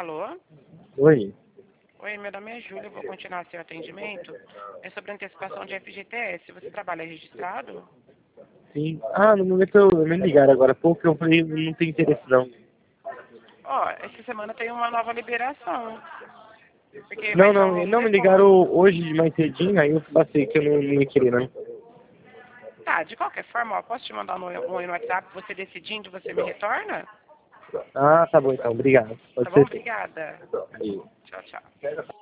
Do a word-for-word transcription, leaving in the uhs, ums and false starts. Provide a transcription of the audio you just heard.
Alô? Oi. Oi, meu nome é Júlia, eu vou continuar seu atendimento. É sobre antecipação de F G T S. Você trabalha registrado? Sim. Ah, no momento eu, me ligaram agora há pouco, eu falei, não tem interesse não. Ó, essa semana tem uma nova liberação. Porque vai Não, entrar um não, novo não me ligaram depósito. hoje de mais cedinho, aí eu passei que eu não, não ia querer não. Tá, de qualquer forma, ó, posso te mandar um oi no WhatsApp, você decidindo, você me retorna? Ah, tá bom então, obrigado. Tá Pode bom? ser sim. Obrigada. Aí. Tchau, tchau.